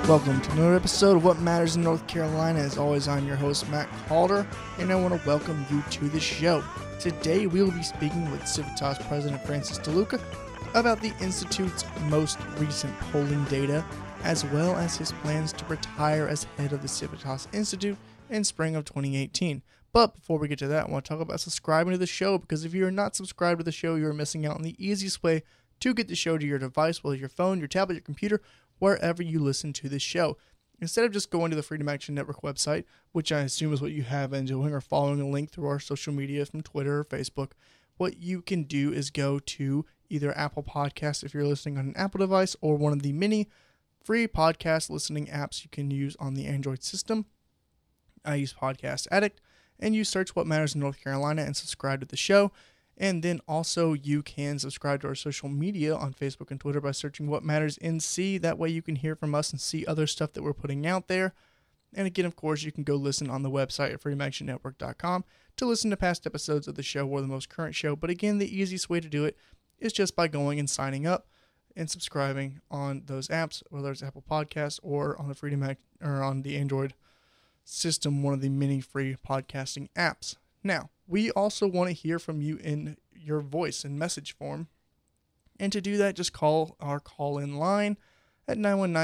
Welcome to another episode of What Matters in North Carolina. As always, I'm your host, Matt Calder, and I want to welcome you to the show. Today, we will be speaking with Civitas President Francis DeLuca about the Institute's most recent polling data, as well as his plans to retire as head of the Civitas Institute in spring of 2018. But before we get to that, I want to talk about subscribing to the show, because if you are not subscribed to the show, you are missing out on the easiest way to get the show to your device, whether your phone, your tablet, your computer, wherever you listen to this show. Instead of just going to the Freedom Action Network website, which I assume is what you have been doing, or following a link through our social media from Twitter or Facebook, what you can do is go to either Apple Podcasts if you're listening on an Apple device, or one of the many free podcast listening apps you can use on the Android system. I use Podcast Addict, and you search What Matters in North Carolina and subscribe to the show. And then also you can subscribe to our social media on Facebook and Twitter by searching What Matters NC. That way you can hear from us and see other stuff that we're putting out there. And again, of course, you can go listen on the website at freedomactionnetwork.com to listen to past episodes of the show or the most current show. But again, the easiest way to do it is just by going and signing up and subscribing on those apps, whether it's Apple Podcasts or on the or on the Android system, one of the many free podcasting apps. Now, we also want to hear from you in your voice and message form. And to do that, just call our call-in line at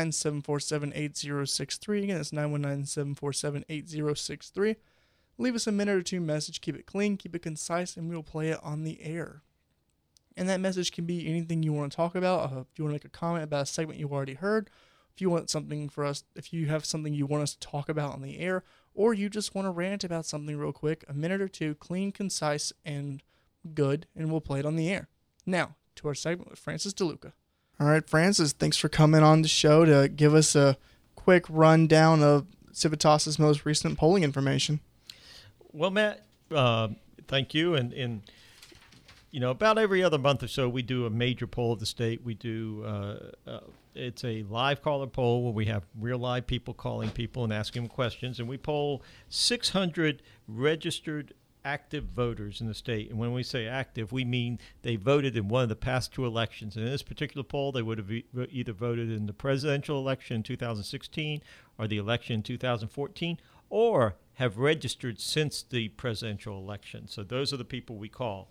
919-747-8063. Again, that's 919-747-8063. Leave us a minute or two message. Keep it clean, keep it concise, and we will play it on the air. And that message can be anything you want to talk about. If you want to make a comment about a segment you've already heard, if you want something for us, if you have something you want us to talk about on the air, or you just want to rant about something real quick, a minute or two, clean, concise, and good, and we'll play it on the air. Now, to our segment with Francis DeLuca. All right, Francis, thanks for coming on the show to give us a quick rundown of Civitas' most recent polling information. Well, Matt, thank you. And you know, about every other month or so, we do a major poll of the state. We do it's a live caller poll where we have real live people calling people and asking them questions. And we poll 600 registered active voters in the state. And when we say active, we mean they voted in one of the past two elections. And in this particular poll, they would have either voted in the presidential election in 2016 or the election in 2014, or have registered since the presidential election. So those are the people we call.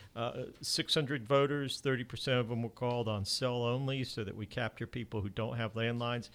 600 voters, 30% of them were called on cell only so that we capture people who don't have landlines.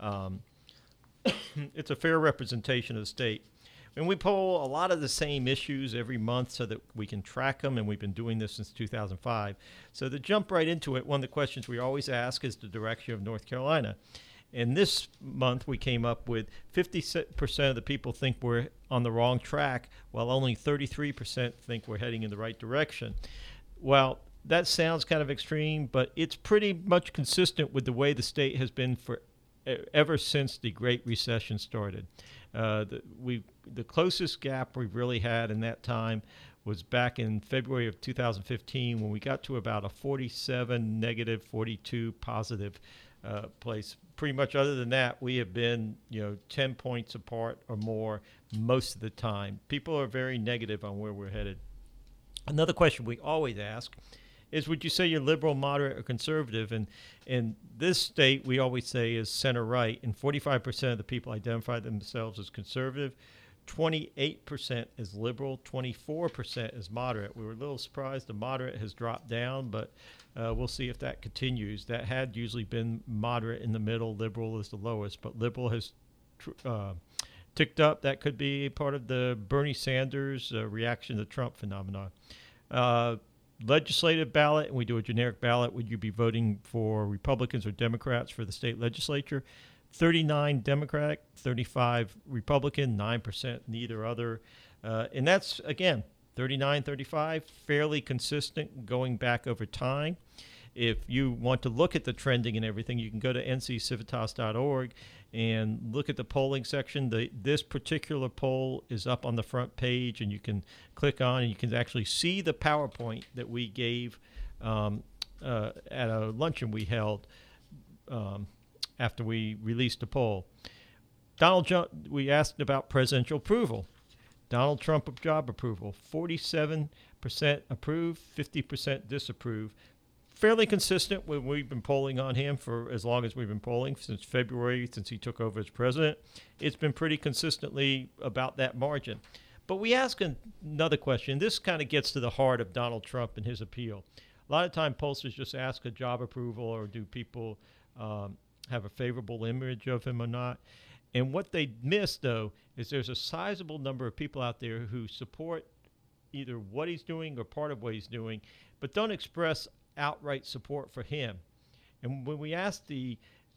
It's a fair representation of the state. And we poll a lot of the same issues every month so that we can track them, and we've been doing this since 2005. So to jump right into it, one of the questions we always ask is the direction of North Carolina. And this month, we came up with 50% of the people think we're on the wrong track, while only 33% think we're heading in the right direction. Well, that sounds kind of extreme, but it's pretty much consistent with the way the state has been for ever since the Great Recession started. The closest gap we've really had in that time was back in February of 2015, when we got to about a 47 negative, 42 positive place. Pretty much other than that, we have been, 10 points apart or more most of the time. People are very negative on where we're headed. Another question we always ask is, would you say you're liberal, moderate, or conservative? And in this state, we always say is center-right, and 45% of the people identify themselves as conservative, 28% is liberal, 24% is moderate. We were a little surprised the moderate has dropped down, but we'll see if that continues. That had usually been moderate in the middle, liberal is the lowest, but liberal has ticked up. That could be part of the Bernie Sanders reaction to the Trump phenomenon. Legislative ballot, and we do a generic ballot. Would you be voting for Republicans or Democrats for the state legislature? 39 Democratic, 35 Republican, 9% neither other. And that's, again, 39, 35, fairly consistent going back over time. If you want to look at the trending and everything, you can go to nccivitas.org and look at the polling section. This particular poll is up on the front page, and you can click on and you can actually see the PowerPoint that we gave at a luncheon we held after we released the poll. We asked about presidential approval. Donald Trump job approval, 47% approve, 50% disapprove. fairly consistent when we've been polling on him for as long as we've been polling, since February, since he took over as president. It's been pretty consistently about that margin. But we ask another question. This kind of gets to the heart of Donald Trump and his appeal. A lot of time pollsters just ask a job approval, or do people have a favorable image of him or not. And what they miss, though, is there's a sizable number of people out there who support either what he's doing or part of what he's doing, but don't express outright support for him. And when we asked the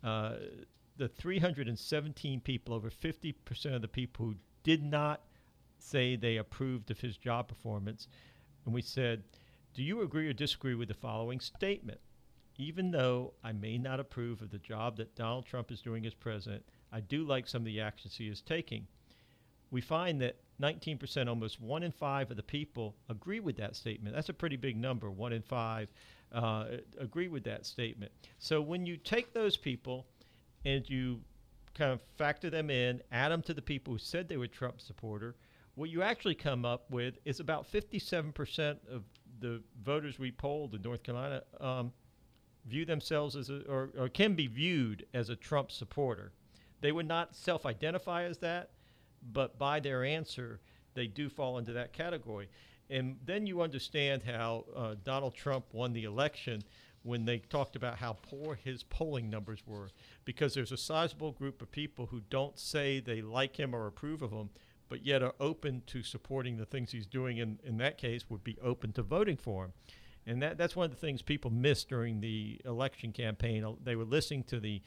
317 people, over 50% of the people who did not say they approved of his job performance, and we said, do you agree or disagree with the following statement? Even though I may not approve of the job that Donald Trump is doing as president, I do like some of the actions he is taking. We find that 19%, almost 1 in 5 of the people agree with that statement. That's a pretty big number. 1 in 5 agree with that statement. So when you take those people and you kind of factor them in, add them to the people who said they were Trump supporter, what you actually come up with is about 57% of the voters we polled in North Carolina view themselves as or can be viewed as a Trump supporter. They would not self-identify as that, but by their answer, they do fall into that category. And then you understand how Donald Trump won the election when they talked about how poor his polling numbers were, because there's a sizable group of people who don't say they like him or approve of him, but yet are open to supporting the things he's doing, and in that case would be open to voting for him. And that's one of the things people missed during the election campaign. They were listening to the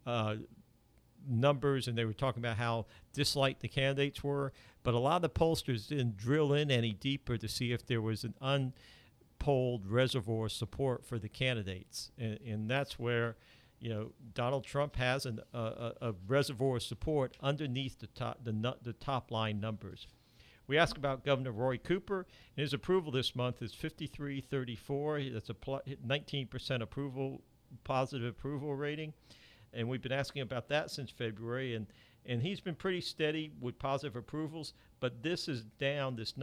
numbers, and they were talking about how disliked the candidates were, but a lot of the pollsters didn't drill in any deeper to see if there was an unpolled reservoir support for the candidates. And that's where, Donald Trump has a reservoir of support underneath the top line numbers. We asked about Governor Roy Cooper, and his approval this month is 53-34. That's a 19% positive approval rating. And we've been asking about that since February, and he's been pretty steady with positive approvals, but this is down, this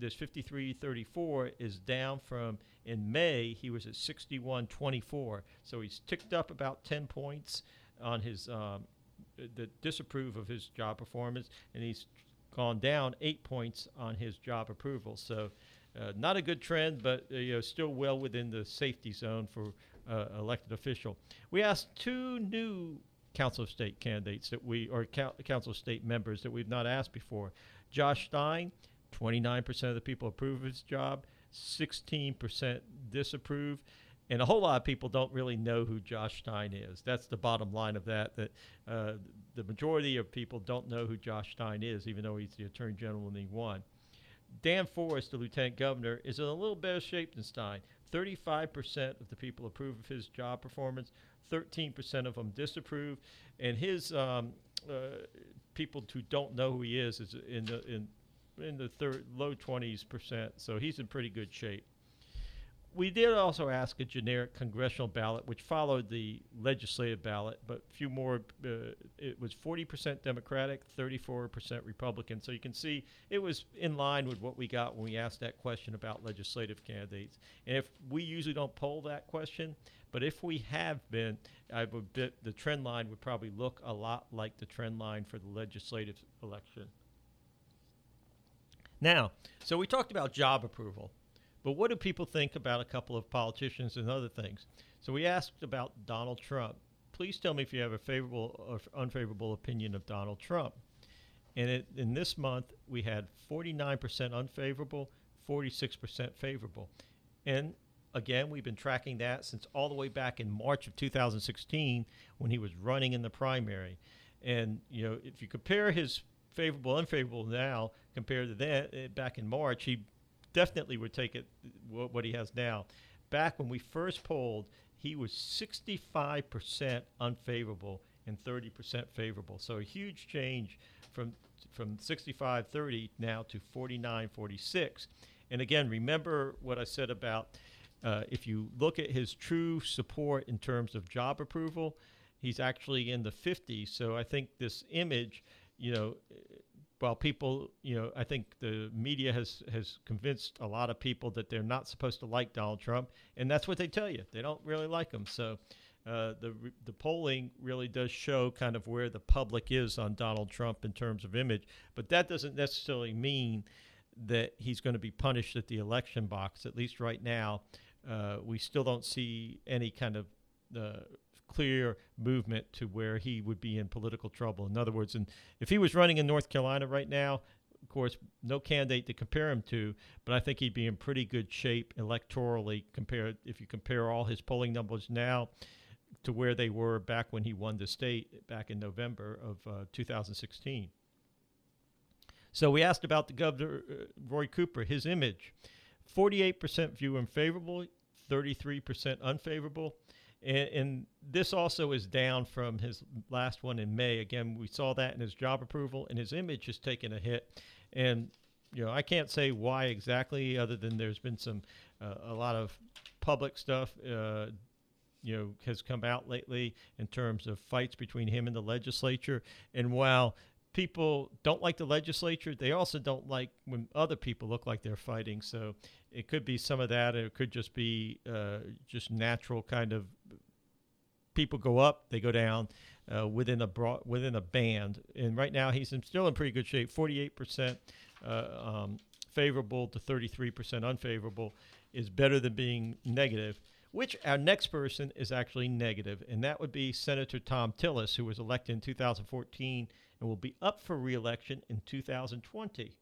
53-34 is down from, in May, he was at 61-24. So he's ticked up about 10 points on his, that disapprove of his job performance, and he's gone down 8 points on his job approval. So not a good trend, but still well within the safety zone for elected official. We asked 2 new Council of State candidates Council of State members that we've not asked before. Josh Stein, 29% of the people approve of his job, 16% disapprove, and a whole lot of people don't really know who Josh Stein is. That's the bottom line of that the majority of people don't know who Josh Stein is, even though he's the Attorney General and he won. Dan Forest, the Lieutenant Governor, is in a little better shape than Stein. 35% of the people approve of his job performance, 13% of them disapprove, and his people who don't know who he is in the low 20%. So he's in pretty good shape. We did also ask a generic congressional ballot, which followed the legislative ballot, but a few more. It was 40% Democratic, 34% Republican. So you can see it was in line with what we got when we asked that question about legislative candidates. And if we usually don't poll that question, but if we have been, the trend line would probably look a lot like the trend line for the legislative election. Now, so we talked about job approval. But what do people think about a couple of politicians and other things? So we asked about Donald Trump. Please tell me if you have a favorable or unfavorable opinion of Donald Trump. And in this month, we had 49% unfavorable, 46% favorable. And again, we've been tracking that since all the way back in March of 2016 when he was running in the primary. And, if you compare his favorable, unfavorable now compared to that back in March, he definitely would take it what he has now. Back when we first polled, he was 65% unfavorable and 30% favorable. So a huge change from 65-30 now to 49-46. And again, remember what I said about if you look at his true support in terms of job approval, he's actually in the 50s. So I think this image, while people, I think the media has convinced a lot of people that they're not supposed to like Donald Trump, and that's what they tell you. They don't really like him. So the polling really does show kind of where the public is on Donald Trump in terms of image, but that doesn't necessarily mean that he's going to be punished at the election box. At least right now, we still don't see any kind of clear movement to where he would be in political trouble. In other words, if he was running in North Carolina right now, of course, no candidate to compare him to, but I think he'd be in pretty good shape electorally if you compare all his polling numbers now to where they were back when he won the state back in November of 2016. So we asked about the governor, Roy Cooper, his image. 48% view him favorable, 33% unfavorable. And this also is down from his last one in May. Again, we saw that in his job approval, and his image has taken a hit. And, I can't say why exactly, other than there's been a lot of public stuff, has come out lately in terms of fights between him and the legislature. And while people don't like the legislature, they also don't like when other people look like they're fighting. So it could be some of that, or it could just be just natural kind of people go up, they go down within a band. And right now he's still in pretty good shape. 48% favorable to 33% unfavorable is better than being negative. Which our next person is actually negative, and that would be Senator Thom Tillis, who was elected in 2014 and will be up for re-election in 2020.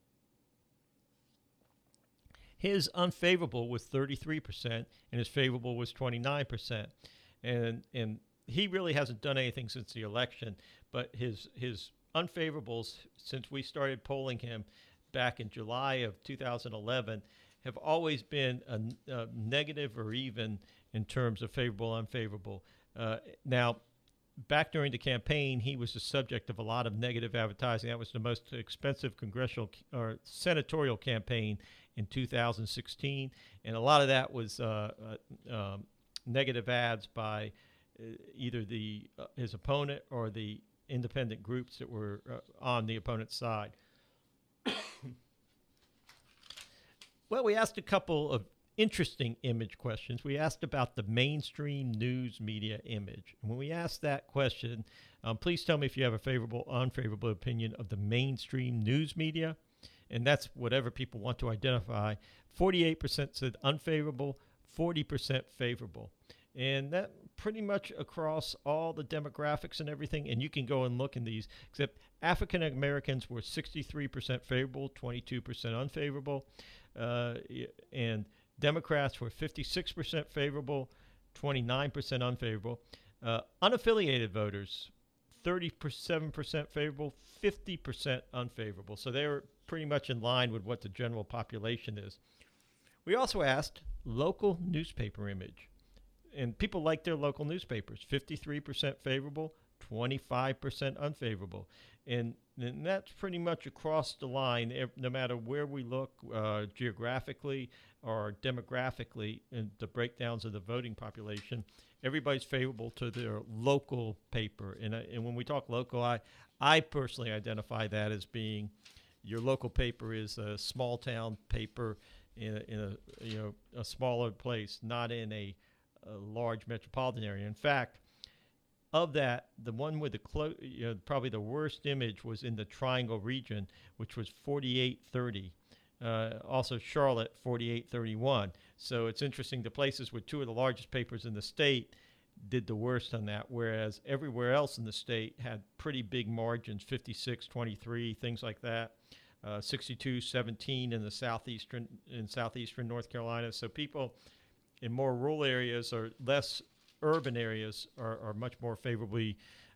His unfavorable was 33%, and his favorable was 29%. And he really hasn't done anything since the election, but his unfavorables, since we started polling him back in July of 2011, have always been a negative or even in terms of favorable, unfavorable. Now, back during the campaign, he was the subject of a lot of negative advertising. That was the most expensive congressional or senatorial campaign in 2016, and a lot of that was negative ads by either his opponent or the independent groups that were on the opponent's side. Well, we asked a couple of interesting image questions. We asked about the mainstream news media image. And when we asked that question, please tell me if you have a favorable or unfavorable opinion of the mainstream news media. And that's whatever people want to identify. 48% said unfavorable, 40% favorable. And that pretty much across all the demographics and everything. And you can go and look in these, except African Americans were 63% favorable, 22% unfavorable. And Democrats were 56% favorable, 29% unfavorable. Unaffiliated voters, 37% favorable, 50% unfavorable. So they were pretty much in line with what the general population is. We also asked local newspaper image. And people like their local newspapers, 53% favorable, 25% unfavorable. And that's pretty much across the line, no matter where we look geographically or demographically in the breakdowns of the voting population. Everybody's favorable to their local paper. And when we talk local, I personally identify that as being your local paper is a small town paper in a smaller place, not in a large metropolitan area. In fact, of that, the one with probably the worst image was in the Triangle region, which was 4830. Also Charlotte, 4831. So it's interesting, the places with two of the largest papers in the state did the worst on that, whereas everywhere else in the state had pretty big margins, 56-23, things like that. 62-17 in the southeastern North Carolina. So people in more rural areas or less urban areas are much more favorably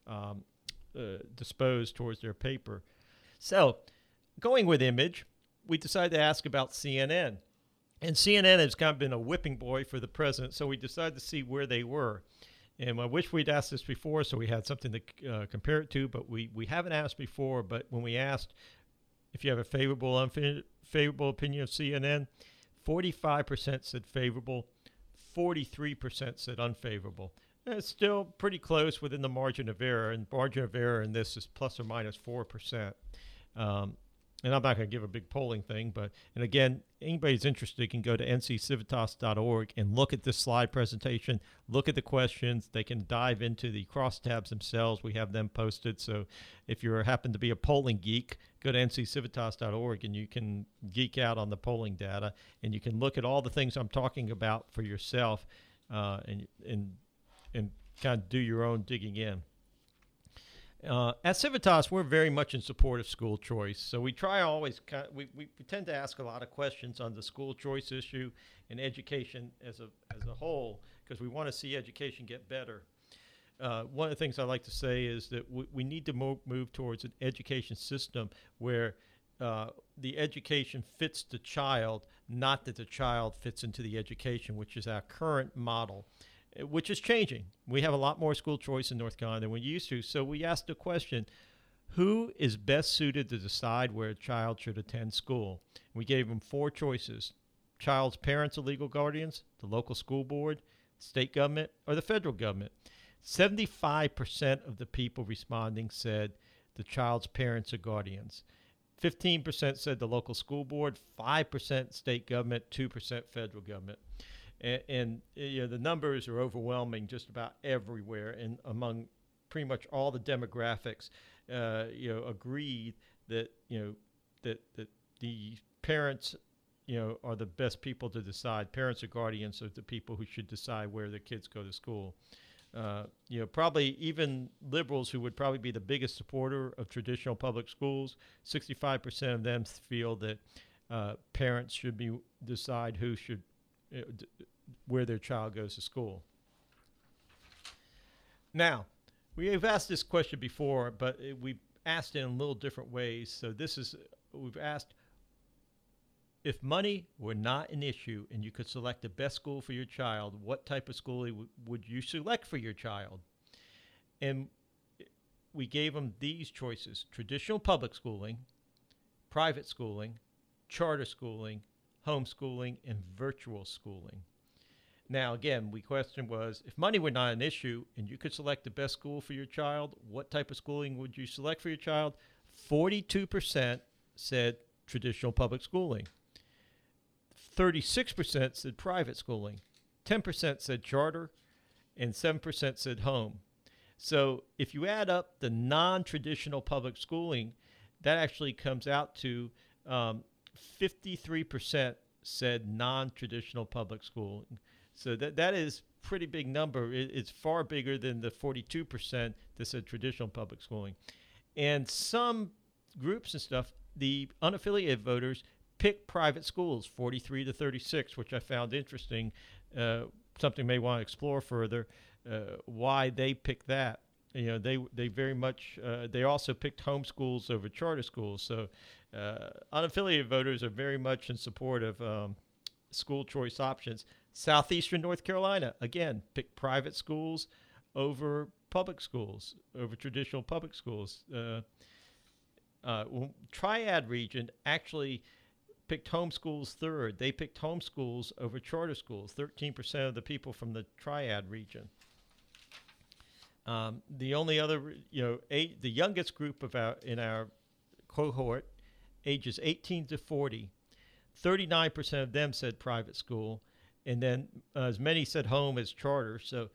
disposed towards their paper. So going with image, we decided to ask about CNN. And CNN has kind of been a whipping boy for the president, so we decided to see where they were. And I wish we'd asked this before so we had something to compare it to, but we haven't asked before. But when we asked if you have a favorable, unfavorable opinion of CNN, 45% said favorable, 43% said unfavorable. And it's still pretty close within the margin of error, and margin of error in this is plus or minus 4%. and I'm not going to give a big polling thing, but, and again, anybody's interested can go to nccivitas.org and look at this slide presentation, look at the questions. They can dive into the crosstabs themselves. We have them posted. So if you happen to be a polling geek, go to nccivitas.org and you can geek out on the polling data, and you can look at all the things I'm talking about for yourself, and kind of do your own digging in. At Civitas, we're very much in support of school choice. So we try always, we tend to ask a lot of questions on the school choice issue and education as a whole, because we want to see education get better. One of the things I like to say is that we need to move towards an education system where the education fits the child, not that the child fits into the education, which is our current model, which is changing. We have a lot more school choice in North Carolina than we used to. So we asked the question, who is best suited to decide where a child should attend school? We gave them 4 choices: child's parents or legal guardians, the local school board, state government, or the federal government. 75% of the people responding said the child's parents or guardians. 15% said the local school board, 5% state government, 2% federal government. And the numbers are overwhelming just about everywhere, and among pretty much all the demographics, agreed that that the parents are the best people to decide. Parents or guardians are the people who should decide where their kids go to school. Probably even liberals, who would probably be the biggest supporter of traditional public schools, 65% of them feel that parents should decide who should where their child goes to school. Now, we have asked this question before, but we've asked it in a little different ways. So we've asked, if money were not an issue and you could select the best school for your child, what type of school would you select for your child? And we gave them these choices: traditional public schooling, private schooling, charter schooling, homeschooling, and virtual schooling. Now, again, the question was, if money were not an issue and you could select the best school for your child, what type of schooling would you select for your child? 42% said traditional public schooling. 36% said private schooling. 10% said charter, and 7% said home. So if you add up the non-traditional public schooling, that actually comes out to 53% said non-traditional public school. So that is a pretty big number. It's far bigger than the 42% that said traditional public schooling. And some groups and stuff, the unaffiliated voters picked private schools, 43 to 36, which I found interesting. Something you may want to explore further, why they picked that. They very much, they also picked homeschools over charter schools. So unaffiliated voters are very much in support of school choice options. Southeastern North Carolina, again, picked private schools over public schools, over traditional public schools. Triad region actually picked homeschools third. They picked homeschools over charter schools, 13% of the people from the Triad region. The only other, the youngest group in our cohort, ages 18 to 40, 39% of them said private school, and then as many said home as charter. So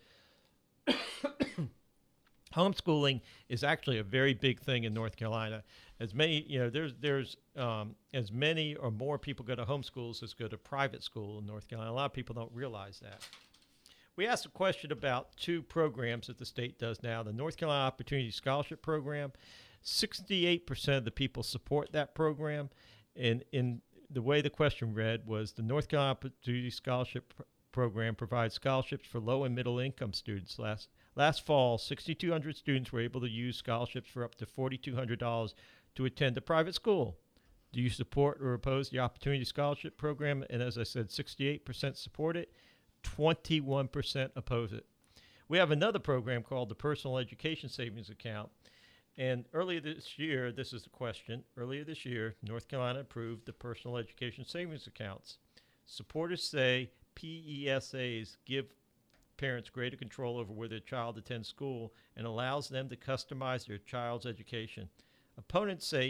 homeschooling is actually a very big thing in North Carolina. As many, there's as many or more people go to homeschools as go to private school in North Carolina. A lot of people don't realize that. We asked a question about 2 programs that the state does now. The North Carolina Opportunity Scholarship Program, 68% of the people support that program. And in the way the question read was, the North Carolina Opportunity Scholarship Program provides scholarships for low and middle income students. Last fall, 6,200 students were able to use scholarships for up to $4,200 to attend a private school. Do you support or oppose the Opportunity Scholarship Program? And as I said, 68% support it, 21% oppose it. We have another program called the Personal Education Savings Account. And earlier this year, this is the question, earlier this year, North Carolina approved the Personal Education Savings Accounts. Supporters say PESAs give parents greater control over where their child attends school and allows them to customize their child's education. Opponents say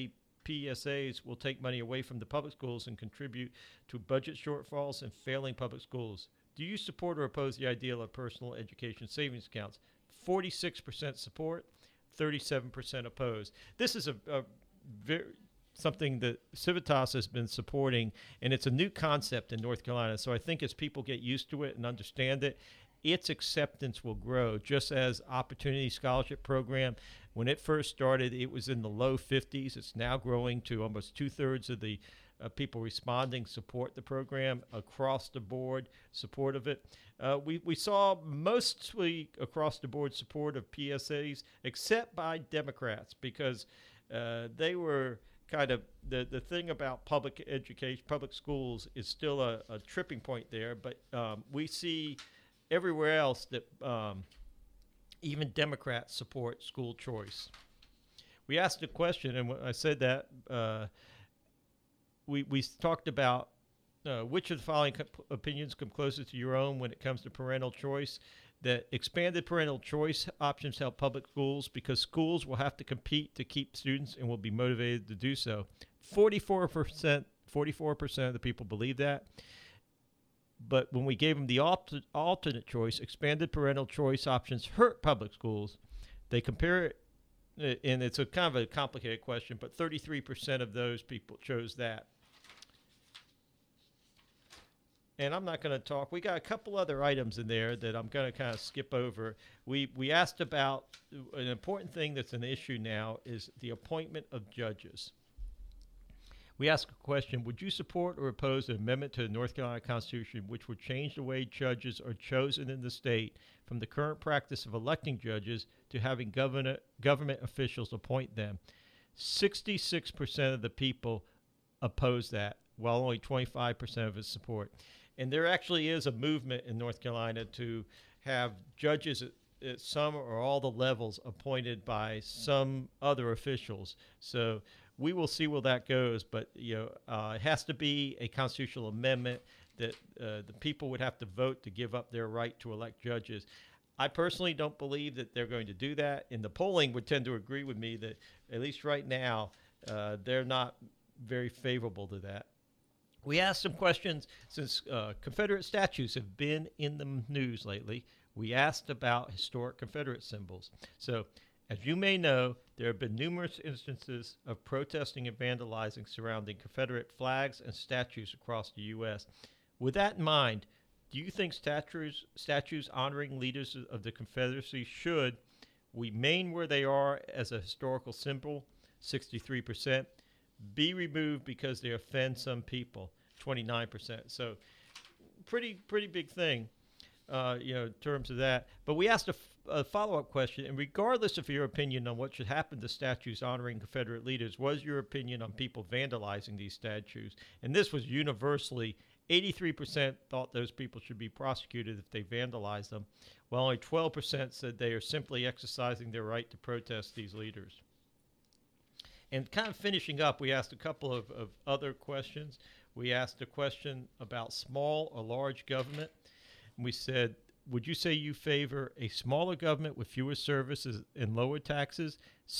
PSAs will take money away from the public schools and contribute to budget shortfalls and failing public schools. Do you support or oppose the idea of personal education savings accounts? 46% support, 37% opposed. This is a very something that Civitas has been supporting, and it's a new concept in North Carolina. So I think as people get used to it and understand it, its acceptance will grow. Just as Opportunity Scholarship Program, when it first started, it was in the low 50s. It's now growing to almost 2/3 of the people responding support the program across the board, support of it. We saw mostly across the board support of PSAs, except by Democrats, because they were kind of the thing about public education, public schools is still a tripping point there. But we see everywhere else that even Democrats support school choice. We asked a question, and when I said that, we talked about which of the following opinions come closest to your own when it comes to parental choice. That expanded parental choice options help public schools because schools will have to compete to keep students and will be motivated to do so. 44% of the people believe that. But when we gave them the alternate choice, expanded parental choice options hurt public schools. They compare it, and it's a kind of a complicated question, but 33% of those people chose that. And I'm not going to talk. We got a couple other items in there that I'm going to kind of skip over. We asked about an important thing that's an issue now is the appointment of judges. We asked a question, would you support or oppose an amendment to the North Carolina Constitution which would change the way judges are chosen in the state from the current practice of electing judges to having government officials appoint them? 66% of the people oppose that, while only 25% of it support. And there actually is a movement in North Carolina to have judges at some or all the levels appointed by some other officials. So we will see where that goes, but it has to be a constitutional amendment that the people would have to vote to give up their right to elect judges. I personally don't believe that they're going to do that, and the polling would tend to agree with me that at least right now they're not very favorable to that. We asked some questions since Confederate statues have been in the news lately. We asked about historic Confederate symbols. So, as you may know, there have been numerous instances of protesting and vandalizing surrounding Confederate flags and statues across the U.S. With that in mind, do you think statues honoring leaders of the Confederacy should remain where they are as a historical symbol, 63%, be removed because they offend some people, 29%. So pretty big thing, in terms of that. But we asked a follow-up question, and regardless of your opinion on what should happen to statues honoring Confederate leaders, what is your opinion on people vandalizing these statues? And this was universally, 83% thought those people should be prosecuted if they vandalize them, while only 12% said they are simply exercising their right to protest these leaders. And kind of finishing up, we asked a couple of other questions. We asked a question about small or large government. And we said, would you say you favor a smaller government with fewer services and lower taxes?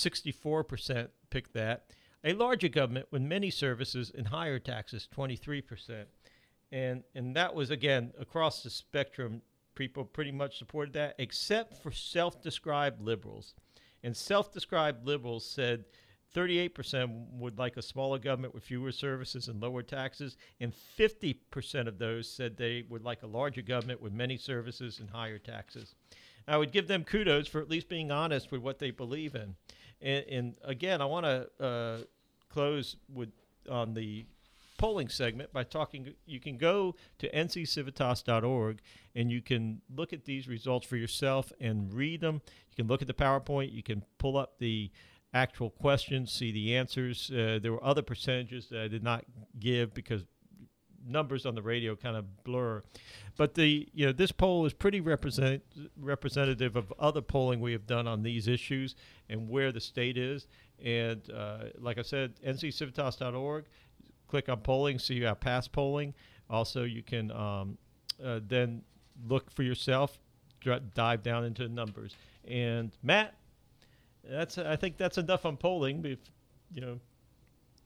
64% picked that. A larger government with many services and higher taxes, 23%. And that was, again, across the spectrum, people pretty much supported that, except for self-described liberals. And self-described liberals said 38% would like a smaller government with fewer services and lower taxes, and 50% of those said they would like a larger government with many services and higher taxes. I would give them kudos for at least being honest with what they believe in. And again, I want to close on the polling segment by talking. You can go to nccivitas.org and you can look at these results for yourself and read them. You can look at the PowerPoint. You can pull up the actual questions, see the answers. There were other percentages that I did not give because numbers on the radio kind of blur. But this poll is pretty representative of other polling we have done on these issues and where the state is. And like I said, nccivitas.org. Click on polling, see our past polling. Also, you can then look for yourself, dive down into the numbers. And Matt, I think that's enough on polling.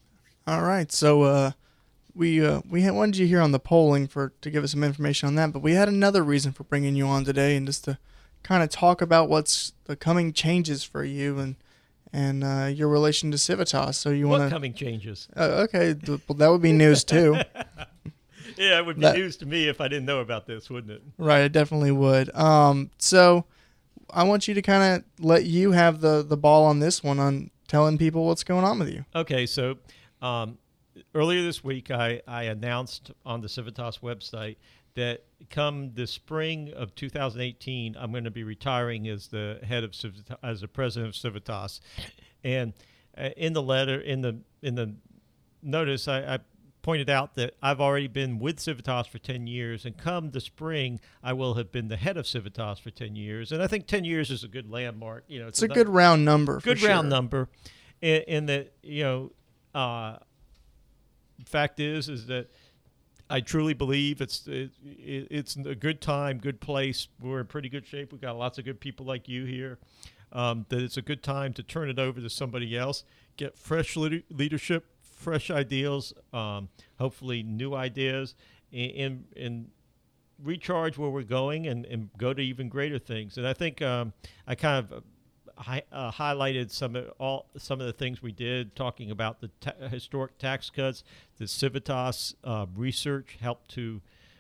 All right, so wanted you here on the polling to give us some information on that, but we had another reason for bringing you on today, and just to kind of talk about what's the coming changes for you and your relation to Civitas. So you want What to coming changes? okay, well, that would be news too. Yeah, it would be news to me if I didn't know about this, wouldn't it? Right, it definitely would. So I want you to kind of let you have the ball on this one, on telling people what's going on with you. Okay, so earlier this week, I announced on the Civitas website that come the spring of 2018, I'm going to be retiring as the head of Civitas, as the president of Civitas. And in the letter, in the notice, I pointed out that I've already been with Civitas for 10 years, and come the spring, I will have been the head of Civitas for 10 years. And I think 10 years is a good landmark. You know, it's a good round number. Good round number. In that, fact is that I truly believe it's a good time, good place. We're in pretty good shape. We've got lots of good people like you here. That it's a good time to turn it over to somebody else, get fresh leadership, fresh ideas, hopefully new ideas, and recharge where we're going and go to even greater things. And I think I kind of highlighted some of the things we did, talking about the historic tax cuts. The Civitas research helped to,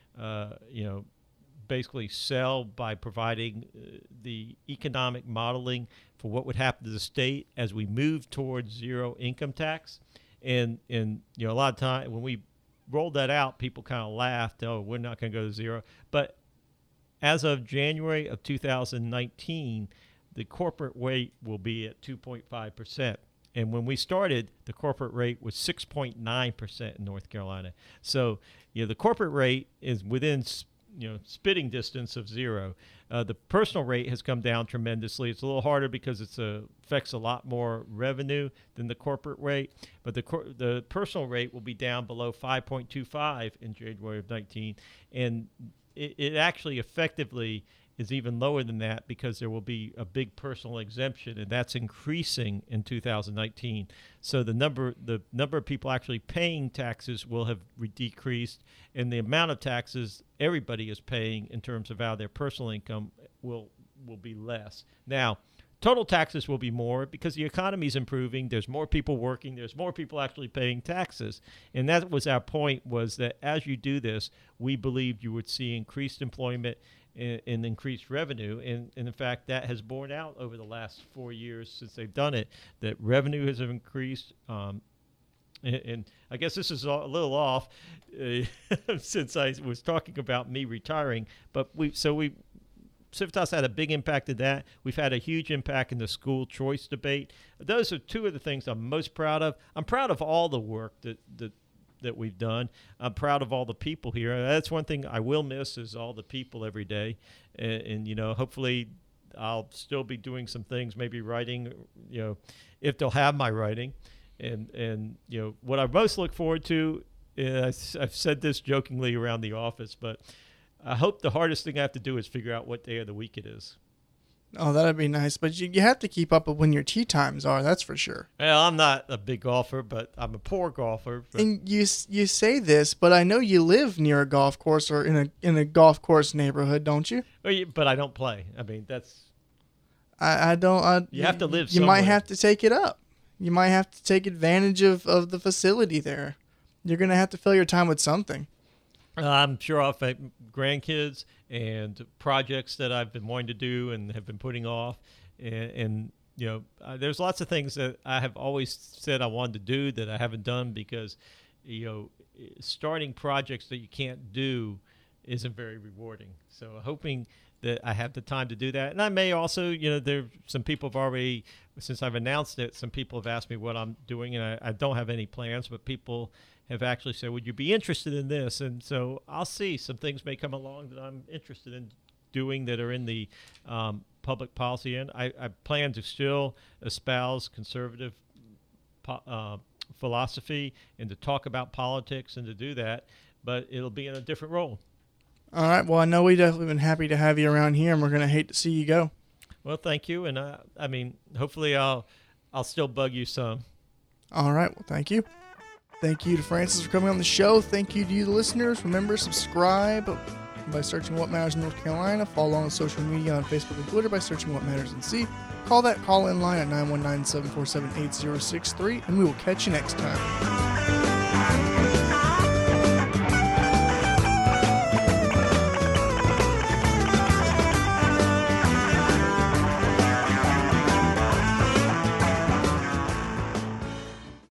basically sell by providing the economic modeling for what would happen to the state as we move towards zero income tax. And a lot of time when we rolled that out, people kind of laughed, oh, we're not going to go to zero. But as of January of 2019, the corporate rate will be at 2.5%. And when we started, the corporate rate was 6.9% in North Carolina. So, the corporate rate is within spitting distance of zero. The personal rate has come down tremendously. It's a little harder because it affects a lot more revenue than the corporate rate. But the personal rate will be down below 5.25 in January of 19. And it actually effectively is even lower than that because there will be a big personal exemption, and that's increasing in 2019. So the number of people actually paying taxes will have decreased, and the amount of taxes everybody is paying in terms of how their personal income will be less. Now, total taxes will be more because the economy is improving. There's more people working. There's more people actually paying taxes. And that was our point, was that as you do this, we believed you would see increased employment and increased revenue. And in fact, that has borne out over the last 4 years since they've done it, that revenue has increased. And I guess this is a little off since I was talking about me retiring, but Civitas had a big impact in that. We've had a huge impact in the school choice debate. Those are two of the things I'm most proud of. I'm proud of all the work that we've done. I'm proud of all the people here. That's one thing I will miss, is all the people every day. And hopefully I'll still be doing some things, maybe writing, if they'll have my writing. And what I most look forward to, I've said this jokingly around the office, but I hope the hardest thing I have to do is figure out what day of the week it is. Oh, that'd be nice. But you have to keep up with when your tee times are, that's for sure. Well, I'm not a big golfer, but I'm a poor golfer. And you say this, but I know you live near a golf course or in a golf course neighborhood, don't you? But I don't play. I mean, that's... I don't... you have to live somewhere. You might have to take it up. You might have to take advantage of the facility there. You're going to have to fill your time with something. I'm sure I'll have grandkids and projects that I've been wanting to do and have been putting off. And there's lots of things that I have always said I wanted to do that I haven't done because, starting projects that you can't do isn't very rewarding. So hoping that I have the time to do that. And I may also, there some people have already, since I've announced it, some people have asked me what I'm doing, and I don't have any plans, but people have actually said, would you be interested in this? And so I'll see. Some things may come along that I'm interested in doing that are in the public policy end. I plan to still espouse conservative philosophy and to talk about politics and to do that, but it'll be in a different role. All right. Well, I know we've definitely been happy to have you around here, and we're going to hate to see you go. Well, thank you. And hopefully I'll still bug you some. All right. Well, thank you. Thank you to Francis for coming on the show. Thank you to you, the listeners. Remember, subscribe by searching What Matters in North Carolina. Follow on social media on Facebook and Twitter by searching What Matters in C. Call that call-in line at 919-747-8063, and we will catch you next time.